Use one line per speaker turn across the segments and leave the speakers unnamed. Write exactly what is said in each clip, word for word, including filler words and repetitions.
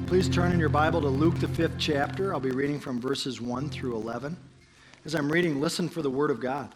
Please turn in your Bible to Luke, the fifth chapter. I'll be reading from verses one through eleven. As I'm reading, listen for the word of God.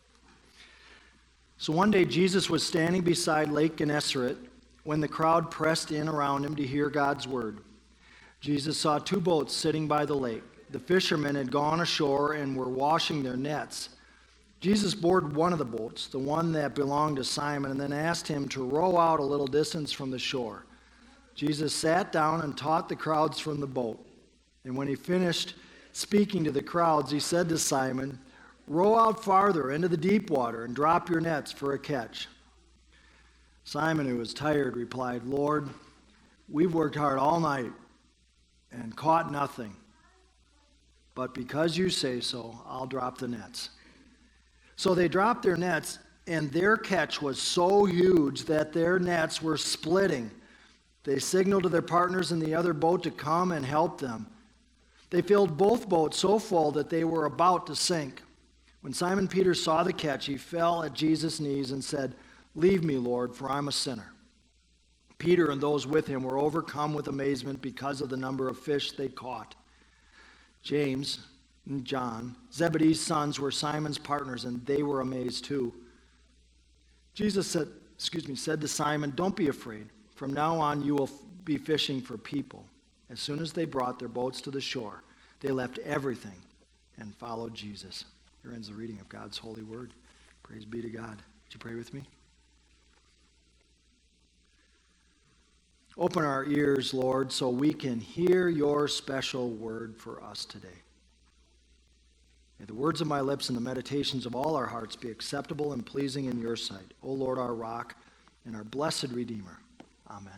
So one day Jesus was standing beside Lake Gennesaret when the crowd pressed in around him to hear God's word. Jesus saw two boats sitting by the lake. The fishermen had gone ashore and were washing their nets. Jesus boarded one of the boats, the one that belonged to Simon, and then asked him to row out a little distance from the shore. Jesus sat down and taught the crowds from the boat. And when he finished speaking to the crowds, he said to Simon, "Row out farther into the deep water and drop your nets for a catch." Simon, who was tired, replied, "Lord, we've worked hard all night and caught nothing. But because you say so, I'll drop the nets." So they dropped their nets, and their catch was so huge that their nets were splitting. They signaled to their partners in the other boat to come and help them. They filled both boats so full that they were about to sink. When Simon Peter saw the catch, he fell at Jesus' knees and said, "Leave me, Lord, for I'm a sinner." Peter and those with him were overcome with amazement because of the number of fish they caught. James and John, Zebedee's sons, were Simon's partners, and they were amazed too. Jesus said, excuse me, said to Simon, "Don't be afraid. From now on, you will be fishing for people." As soon as they brought their boats to the shore, they left everything and followed Jesus. Here ends the reading of God's holy word. Praise be to God. Would you pray with me? Open our ears, Lord, so we can hear your special word for us today. May the words of my lips and the meditations of all our hearts be acceptable and pleasing in your sight, O Lord, our rock and our blessed Redeemer. Amen.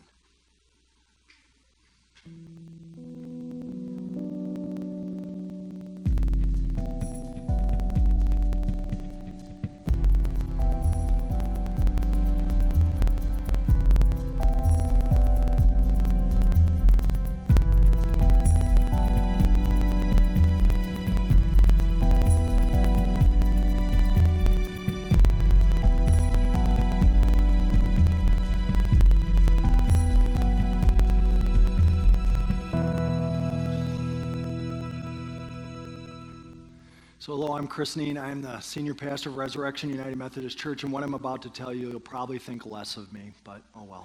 So hello, I'm Chris Neen. I'm the senior pastor of Resurrection United Methodist Church, and what I'm about to tell you, you'll probably think less of me, but oh well.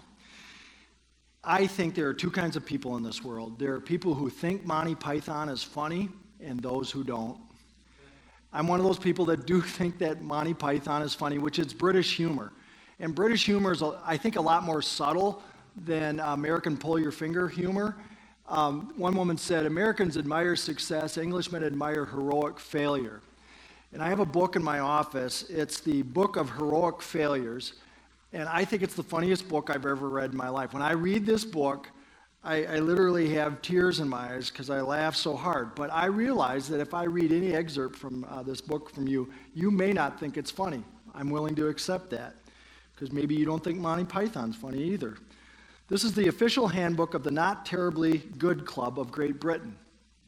I think there are two kinds of people in this world. There are people who think Monty Python is funny, and those who don't. I'm one of those people that do think that Monty Python is funny, which is British humor. And British humor is, I think, a lot more subtle than American pull-your-finger humor. Um, one woman said, "Americans admire success, Englishmen admire heroic failure." And I have a book in my office. It's the Book of Heroic Failures. And I think it's the funniest book I've ever read in my life. When I read this book, I, I literally have tears in my eyes because I laugh so hard. But I realize that if I read any excerpt from uh, this book from you, you may not think it's funny. I'm willing to accept that because maybe you don't think Monty Python's funny either. This is the official handbook of the Not Terribly Good Club of Great Britain.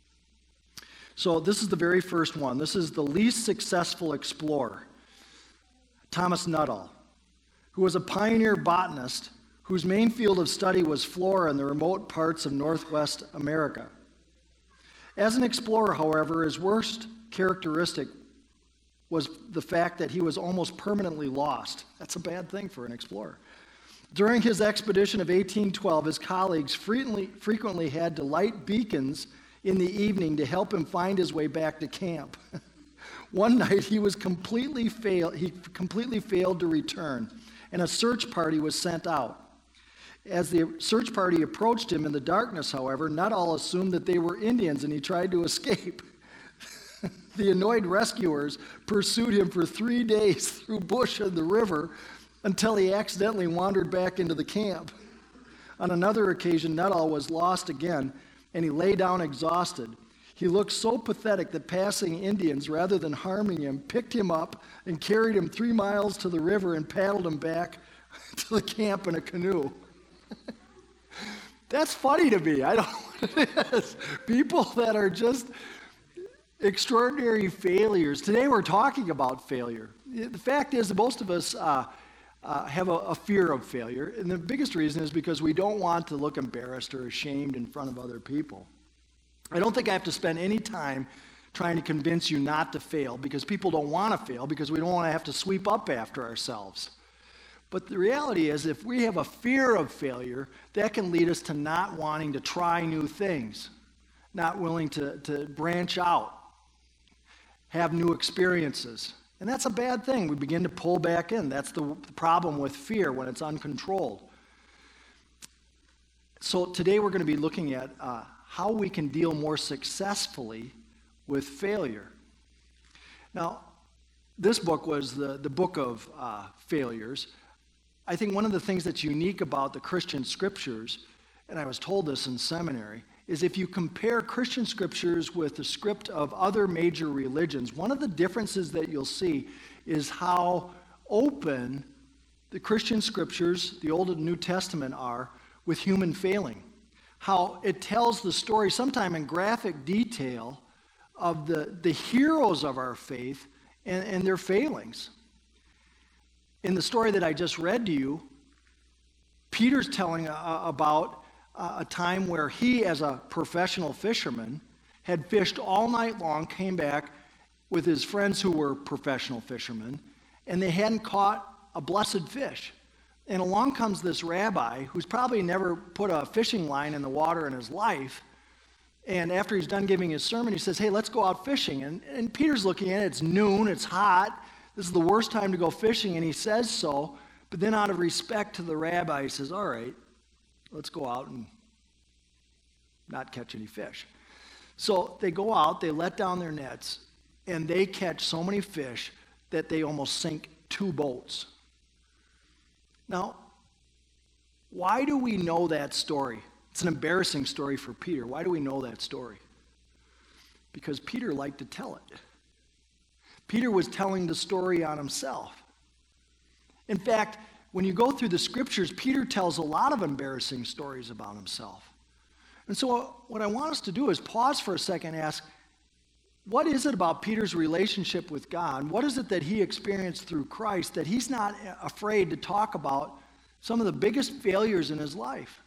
So this is the very first one. This is the least successful explorer, Thomas Nuttall, who was a pioneer botanist whose main field of study was flora in the remote parts of Northwest America. As an explorer, however, his worst characteristic was the fact that he was almost permanently lost. That's a bad thing for an explorer. During his expedition of eighteen twelve, his colleagues frequently, frequently had to light beacons in the evening to help him find his way back to camp. One night, he was completely failed. He completely failed to return, and a search party was sent out. As the search party approached him in the darkness, however, Nuttall assumed that they were Indians, and he tried to escape. The annoyed rescuers pursued him for three days through bush and the river, until he accidentally wandered back into the camp. On another occasion, Nuttall was lost again, and he lay down exhausted. He looked so pathetic that passing Indians, rather than harming him, picked him up and carried him three miles to the river and paddled him back to the camp in a canoe. That's funny to me. I don't know what it is. People that are just extraordinary failures. Today we're talking about failure. The fact is that most of us uh, uh, have a, a fear of failure. And the biggest reason is because we don't want to look embarrassed or ashamed in front of other people. I don't think I have to spend any time trying to convince you not to fail, because people don't want to fail, because we don't want to have to sweep up after ourselves. But the reality is, if we have a fear of failure, that can lead us to not wanting to try new things, not willing to, to branch out, have new experiences. And that's a bad thing. We begin to pull back in. That's the, the problem with fear when it's uncontrolled. So today we're going to be looking at uh, how we can deal more successfully with failure. Now, this book was the, the book of uh, failures. I think one of the things that's unique about the Christian scriptures, and I was told this in seminary, is if you compare Christian scriptures with the script of other major religions, one of the differences that you'll see is how open the Christian scriptures, the Old and New Testament, are with human failing. How it tells the story, sometimes in graphic detail, of the, the heroes of our faith and, and their failings. In the story that I just read to you, Peter's telling uh, about uh, a time where he, as a professional fisherman, had fished all night long, came back with his friends who were professional fishermen, and they hadn't caught a blessed fish. And along comes this rabbi who's probably never put a fishing line in the water in his life. And after he's done giving his sermon, he says, hey, let's go out fishing. And, and Peter's looking at it. It's noon. It's hot. This is the worst time to go fishing. And he says so. But then out of respect to the rabbi, he says, all right, let's go out and not catch any fish. So they go out. They let down their nets. And they catch so many fish that they almost sink two boats. Now, why do we know that story? It's an embarrassing story for Peter. Why do we know that story? Because Peter liked to tell it. Peter was telling the story on himself. In fact, when you go through the scriptures, Peter tells a lot of embarrassing stories about himself. And so what I want us to do is pause for a second and ask, what is it about Peter's relationship with God? What is it that he experienced through Christ that he's not afraid to talk about some of the biggest failures in his life?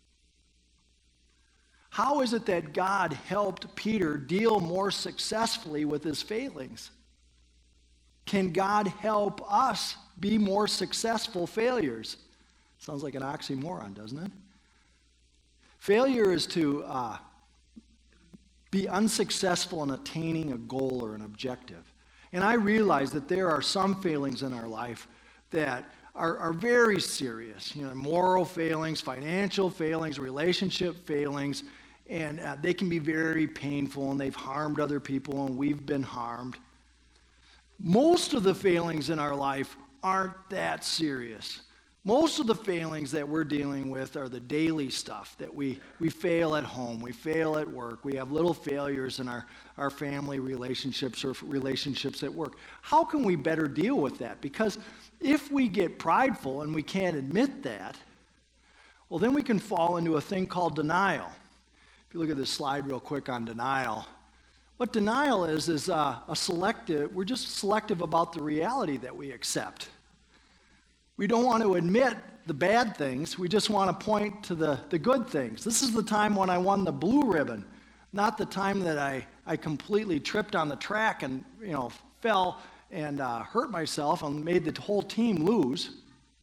How is it that God helped Peter deal more successfully with his failings? Can God help us be more successful failures? Sounds like an oxymoron, doesn't it? Failure is to uh, be unsuccessful in attaining a goal or an objective. And I realize that there are some failings in our life that are, are very serious. You know, moral failings, financial failings, relationship failings. And uh, they can be very painful, and they've harmed other people, and we've been harmed. Most of the failings in our life aren't that serious. Most of the failings that we're dealing with are the daily stuff, that we, we fail at home, we fail at work, we have little failures in our, our family relationships or relationships at work. How can we better deal with that? Because if we get prideful and we can't admit that, well, then we can fall into a thing called denial. If you look at this slide real quick on denial, what denial is, is uh, a selective, we're just selective about the reality that we accept. We don't want to admit the bad things, we just want to point to the, the good things. This is the time when I won the blue ribbon, not the time that I, I completely tripped on the track and, you know, fell and uh, hurt myself and made the whole team lose.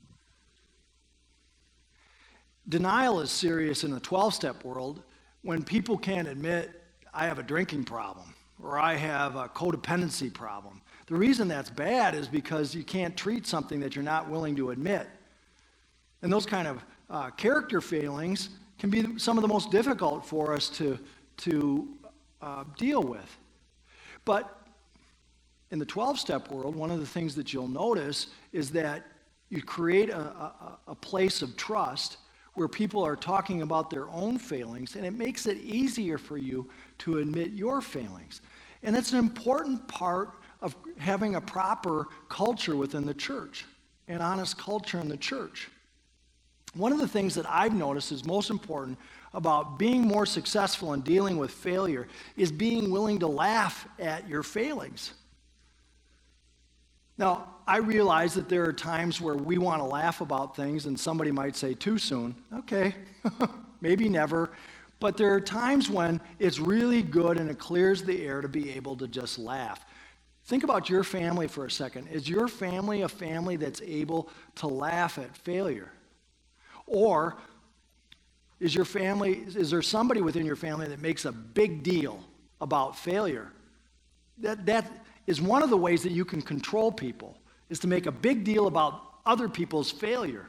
Denial is serious in the twelve-step world. When people can't admit, I have a drinking problem or I have a codependency problem. The reason that's bad is because you can't treat something that you're not willing to admit. And those kind of uh, character failings can be some of the most difficult for us to, to uh, deal with. But in the twelve-step world, one of the things that you'll notice is that you create a, a, a place of trust where people are talking about their own failings, and it makes it easier for you to admit your failings. And it's an important part of having a proper culture within the church, an honest culture in the church. One of the things that I've noticed is most important about being more successful in dealing with failure is being willing to laugh at your failings. Now, I realize that there are times where we want to laugh about things and somebody might say too soon. Okay, maybe never. But there are times when it's really good and it clears the air to be able to just laugh. Think about your family for a second. Is your family a family that's able to laugh at failure? Or is your family, is there somebody within your family that makes a big deal about failure? That, that is one of the ways that you can control people, is to make a big deal about other people's failure.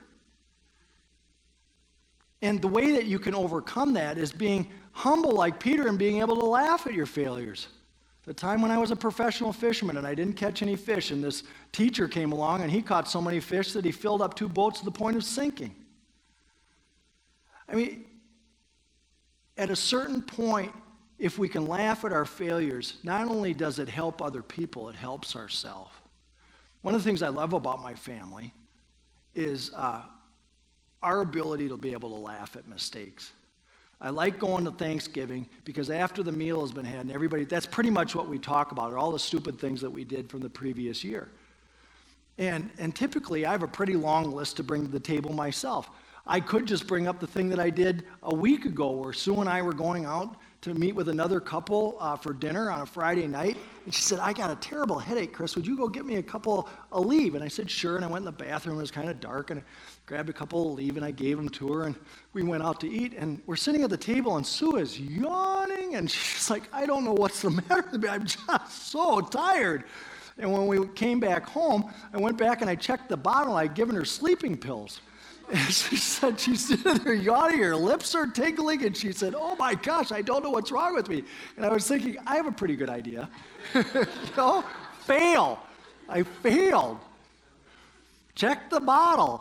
And the way that you can overcome that is being humble like Peter and being able to laugh at your failures. The time when I was a professional fisherman and I didn't catch any fish, and this teacher came along and he caught so many fish that he filled up two boats to the point of sinking. I mean, at a certain point, if we can laugh at our failures, not only does it help other people, it helps ourselves. One of the things I love about my family is uh, our ability to be able to laugh at mistakes. I like going to Thanksgiving because after the meal has been had and everybody, that's pretty much what we talk about, are all the stupid things that we did from the previous year. And, and typically I have a pretty long list to bring to the table myself. I could just bring up the thing that I did a week ago where Sue and I were going out to meet with another couple uh, for dinner on a Friday night. And she said, I got a terrible headache, Chris. Would you go get me a couple of Aleve? And I said, sure. And I went in the bathroom. It was kind of dark. And I grabbed a couple of Aleve and I gave them to her. And we went out to eat. And we're sitting at the table and Sue is yawning. And she's like, I don't know what's the matter with me. I'm just so tired. And when we came back home, I went back and I checked the bottle. I'd given her sleeping pills. And she said, she's sitting there yawning, her lips are tingling, and she said, oh my gosh, I don't know what's wrong with me. And I was thinking, I have a pretty good idea. you know, fail. I failed. Check the bottle.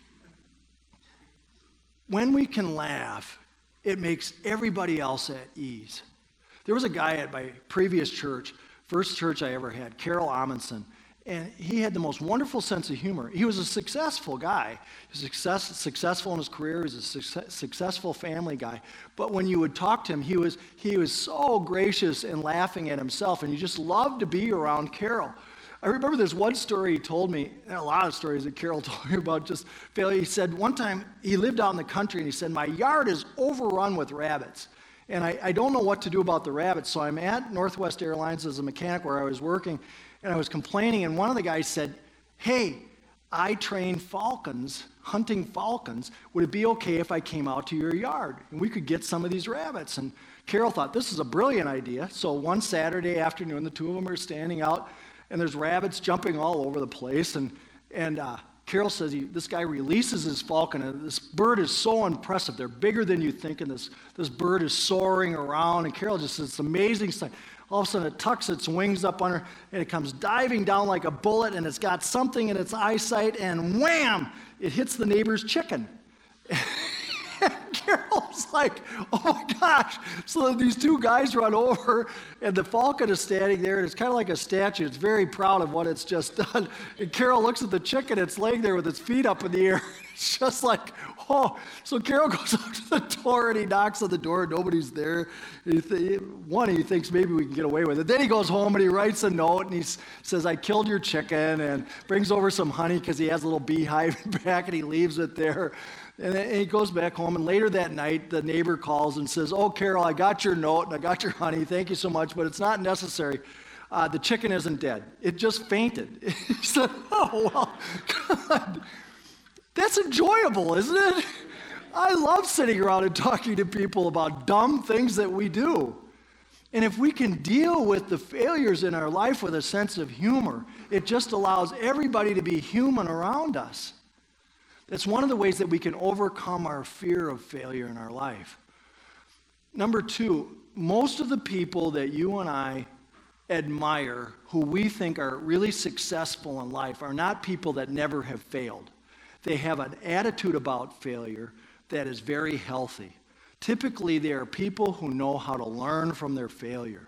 When we can laugh, it makes everybody else at ease. There was a guy at my previous church, first church I ever had, Carol Amundsen. And he had the most wonderful sense of humor. He was a successful guy. He was success, successful in his career. He was a success, successful family guy. But when you would talk to him, he was, he was so gracious and laughing at himself. And you just loved to be around Carol. I remember this one story he told me, and a lot of stories that Carol told me about just failure. He said one time he lived out in the country, and he said, my yard is overrun with rabbits. And I, I don't know what to do about the rabbits. So I'm at Northwest Airlines as a mechanic where I was working. And I was complaining, and one of the guys said, hey, I train falcons, hunting falcons. Would it be okay if I came out to your yard? And we could get some of these rabbits. And Carol thought, this is a brilliant idea. So one Saturday afternoon, the two of them are standing out, and there's rabbits jumping all over the place. And, and uh, Carol says, he, this guy releases his falcon, and this bird is so impressive. They're bigger than you think, and this, this bird is soaring around. And Carol just says, it's amazing sight. All of a sudden it tucks its wings up on her, and it comes diving down like a bullet, and it's got something in its eyesight, and wham! It hits the neighbor's chicken. And Carol's like, oh my gosh. So these two guys run over, and the falcon is standing there, and it's kind of like a statue. It's very proud of what it's just done. And Carol looks at the chicken, it's laying there with its feet up in the air. It's just like, oh. So Carol goes up to the door, and he knocks on the door, and nobody's there. He th- one, he thinks maybe we can get away with it. Then he goes home, and he writes a note, and he s- says, I killed your chicken, and brings over some honey because he has a little beehive back, and he leaves it there. And then he goes back home, and later that night, the neighbor calls and says, oh, Carol, I got your note, and I got your honey. Thank you so much, but it's not necessary. Uh, the chicken isn't dead. It just fainted. He said, oh, well, God. That's enjoyable, isn't it? I love sitting around and talking to people about dumb things that we do. And if we can deal with the failures in our life with a sense of humor, it just allows everybody to be human around us. That's one of the ways that we can overcome our fear of failure in our life. Number two, most of the people that you and I admire, who we think are really successful in life, are not people that never have failed. They have an attitude about failure that is very healthy. Typically, they are people who know how to learn from their failure.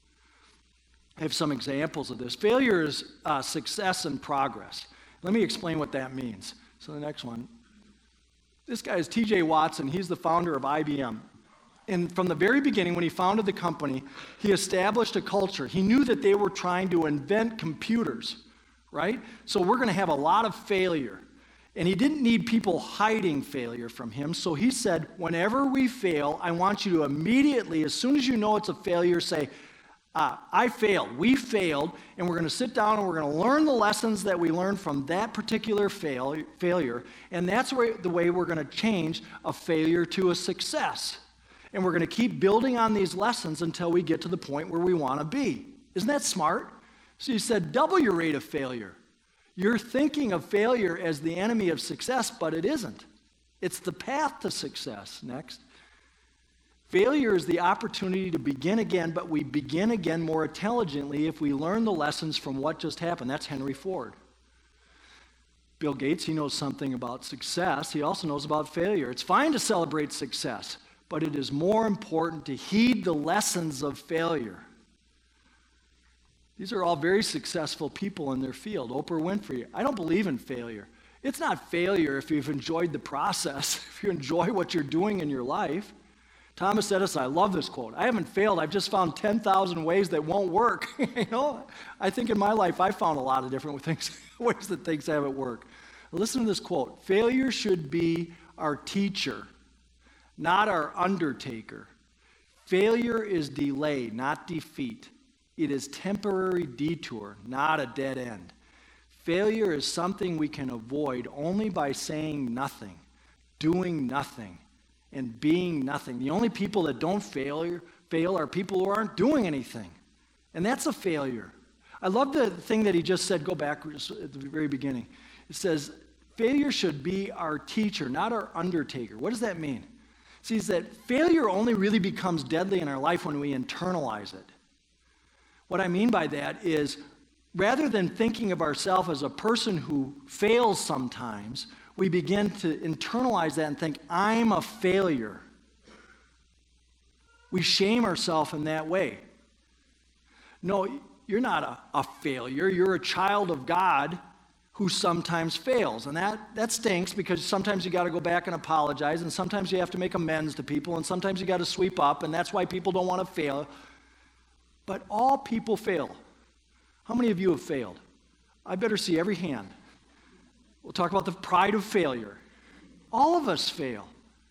I have some examples of this. Failure is uh, success and progress. Let me explain what that means. So the next one. This guy is T J Watson. He's the founder of I B M. And from the very beginning, when he founded the company, he established a culture. He knew that they were trying to invent computers, right? So we're going to have a lot of failure. And he didn't need people hiding failure from him. So he said, whenever we fail, I want you to immediately, as soon as you know it's a failure, say, uh, I failed. We failed. And we're going to sit down and we're going to learn the lessons that we learned from that particular fail, failure. And that's where, the way we're going to change a failure to a success. And we're going to keep building on these lessons until we get to the point where we want to be. Isn't that smart? So he said, double your rate of failure. You're thinking of failure as the enemy of success, but it isn't. It's the path to success. Next. Failure is the opportunity to begin again, but we begin again more intelligently if we learn the lessons from what just happened. That's Henry Ford. Bill Gates, he knows something about success. He also knows about failure. It's fine to celebrate success, but it is more important to heed the lessons of failure. These are all very successful people in their field. Oprah Winfrey, I don't believe in failure. It's not failure if you've enjoyed the process, if you enjoy what you're doing in your life. Thomas Edison, I love this quote. I haven't failed. I've just found ten thousand ways that won't work. You know, I think in my life I found a lot of different things, ways that things haven't worked. Listen to this quote. Failure should be our teacher, not our undertaker. Failure is delay, not defeat. It is temporary detour, not a dead end. Failure is something we can avoid only by saying nothing, doing nothing, and being nothing. The only people that don't fail, fail are people who aren't doing anything. And that's a failure. I love the thing that he just said, go back at the very beginning. It says, failure should be our teacher, not our undertaker. What does that mean? It means that failure only really becomes deadly in our life when we internalize it. What I mean by that is, rather than thinking of ourselves as a person who fails sometimes, we begin to internalize that and think, I'm a failure. We shame ourselves in that way. No, you're not a, a failure. You're a child of God who sometimes fails. And that, that stinks because sometimes you got to go back and apologize, and sometimes you have to make amends to people, and sometimes you got to sweep up, and that's why people don't want to fail. But all people fail. How many of you have failed? I better see every hand. We'll talk about the pride of failure. All of us fail.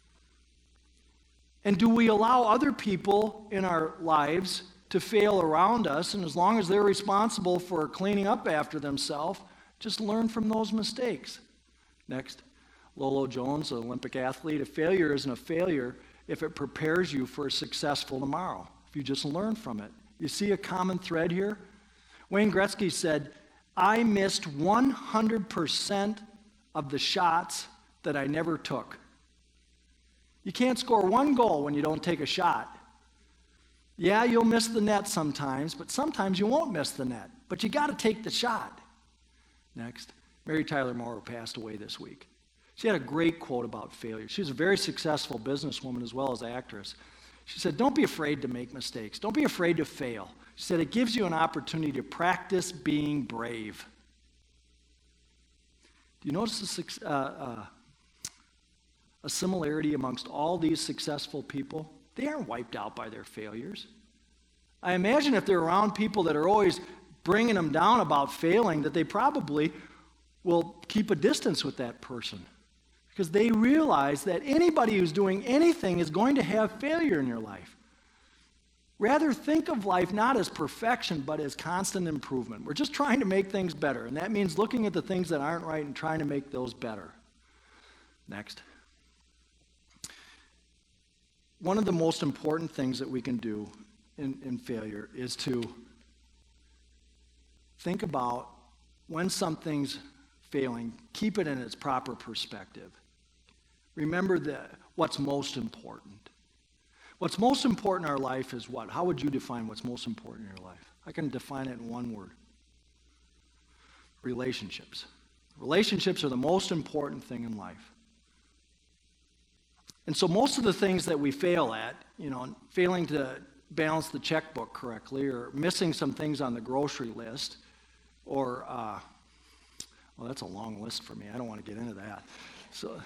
And do we allow other people in our lives to fail around us? And as long as they're responsible for cleaning up after themselves, just learn from those mistakes. Next, Lolo Jones, an Olympic athlete. A failure isn't a failure if it prepares you for a successful tomorrow, if you just learn from it. You see a common thread here? Wayne Gretzky said, I missed one hundred percent of the shots that I never took. You can't score one goal when you don't take a shot. Yeah, you'll miss the net sometimes, but sometimes you won't miss the net. But you got to take the shot. Next, Mary Tyler Moore passed away this week. She had a great quote about failure. She was a very successful businesswoman as well as actress. She said, don't be afraid to make mistakes. Don't be afraid to fail. She said, it gives you an opportunity to practice being brave. Do you notice a, uh, uh, a similarity amongst all these successful people? They aren't wiped out by their failures. I imagine if they're around people that are always bringing them down about failing, that they probably will keep a distance with that person. Because they realize that anybody who's doing anything is going to have failure in your life. Rather, think of life not as perfection, but as constant improvement. We're just trying to make things better, and that means looking at the things that aren't right and trying to make those better. Next. One of the most important things that we can do in, in failure is to think about when something's failing, keep it in its proper perspective. Remember the, what's most important. What's most important in our life is what? How would you define what's most important in your life? I can define it in one word. Relationships. Relationships are the most important thing in life. And so most of the things that we fail at, you know, failing to balance the checkbook correctly, or missing some things on the grocery list, or, uh, well, that's a long list for me. I don't want to get into that. So,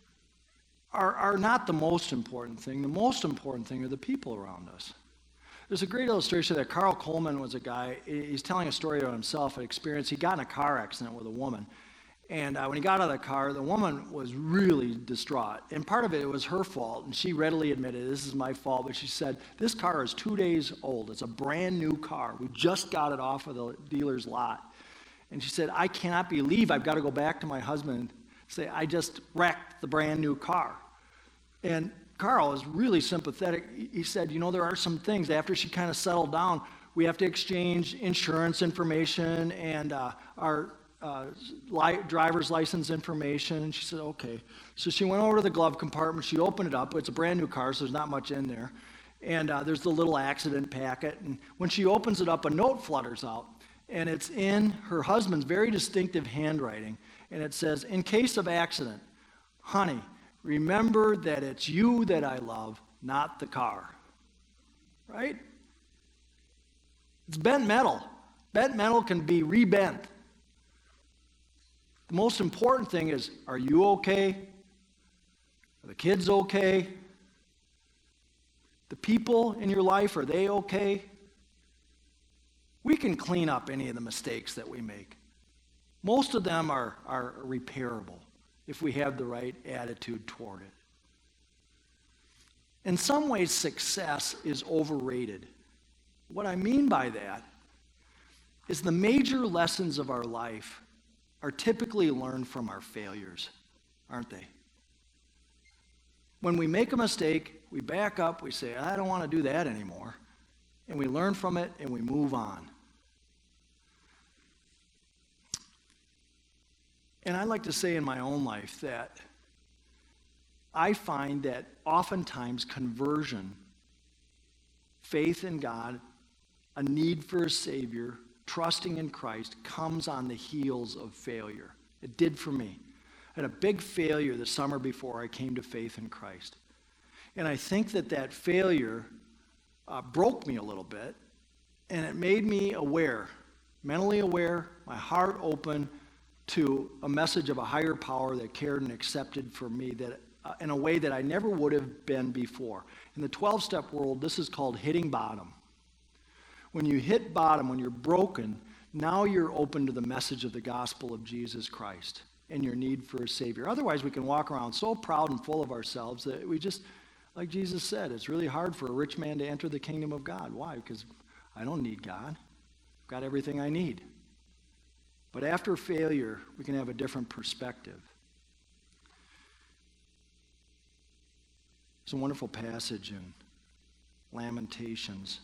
are, are not the most important thing. The most important thing are the people around us. There's a great illustration that Carl Coleman was a guy, he's telling a story about himself, an experience. He got in a car accident with a woman. And uh, when he got out of the car, the woman was really distraught. And part of it was her fault. And she readily admitted, this is my fault. But she said, this car is two days old. It's a brand new car. We just got it off of the dealer's lot. And she said, I cannot believe I've got to go back to my husband and say, I just wrecked the brand new car. And Carl is really sympathetic. He said, you know, there are some things, after she kind of settled down, we have to exchange insurance information and uh, our uh, li- driver's license information. And she said, okay. So she went over to the glove compartment. She opened it up. It's a brand new car, so there's not much in there. And uh, there's the little accident packet. And when she opens it up, a note flutters out. And it's in her husband's very distinctive handwriting. And it says, in case of accident, honey, remember that it's you that I love, not the car. Right? It's bent metal. Bent metal can be rebent. The most important thing is, are you okay? Are the kids okay? The people in your life, are they okay? We can clean up any of the mistakes that we make. Most of them are, are repairable if we have the right attitude toward it. In some ways, success is overrated. What I mean by that is the major lessons of our life are typically learned from our failures, aren't they? When we make a mistake, we back up, we say, I don't want to do that anymore, and we learn from it and we move on. And I like to say in my own life that I find that oftentimes conversion, faith in God, a need for a Savior, trusting in Christ, comes on the heels of failure. It did for me. I had a big failure the summer before I came to faith in Christ. And I think that that failure uh, broke me a little bit, and it made me aware, mentally aware, my heart open to a message of a higher power that cared and accepted for me that uh, in a way that I never would have been before. In the twelve-step world, this is called hitting bottom. When you hit bottom, when you're broken, now you're open to the message of the gospel of Jesus Christ and your need for a Savior. Otherwise, we can walk around so proud and full of ourselves that we just, like Jesus said, it's really hard for a rich man to enter the kingdom of God. Why? Because I don't need God. I've got everything I need. But after failure, we can have a different perspective. There's a wonderful passage in Lamentations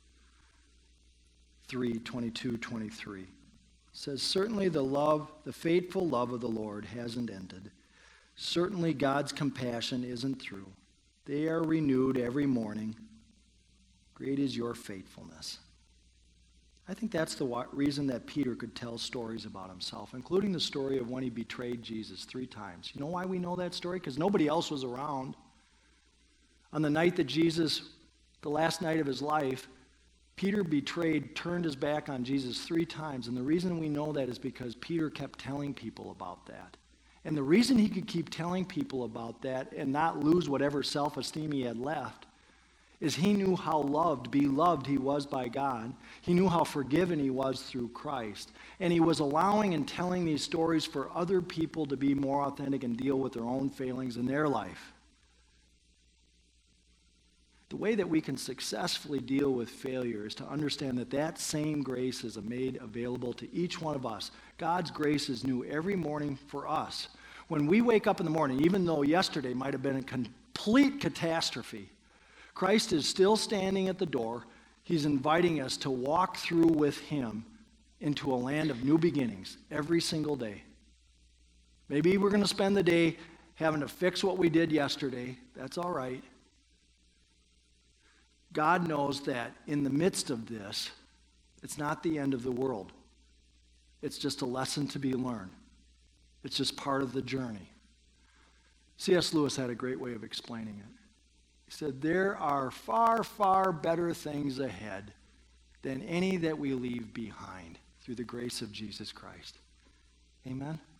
three, twenty-two, twenty-three. It says, certainly the love, the faithful love of the Lord hasn't ended. Certainly God's compassion isn't through. They are renewed every morning. Great is your faithfulness. I think that's the reason that Peter could tell stories about himself, including the story of when he betrayed Jesus three times. You know why we know that story? Because nobody else was around. On the night that Jesus, the last night of his life, Peter betrayed, turned his back on Jesus three times. And the reason we know that is because Peter kept telling people about that. And the reason he could keep telling people about that and not lose whatever self-esteem he had left is he knew how loved, beloved he was by God. He knew how forgiven he was through Christ. And he was allowing and telling these stories for other people to be more authentic and deal with their own failings in their life. The way that we can successfully deal with failure is to understand that that same grace is made available to each one of us. God's grace is new every morning for us. When we wake up in the morning, even though yesterday might have been a complete catastrophe, Christ is still standing at the door. He's inviting us to walk through with him into a land of new beginnings every single day. Maybe we're going to spend the day having to fix what we did yesterday. That's all right. God knows that in the midst of this, it's not the end of the world. It's just a lesson to be learned. It's just part of the journey. C S Lewis had a great way of explaining it. He said, there are far, far better things ahead than any that we leave behind through the grace of Jesus Christ. Amen?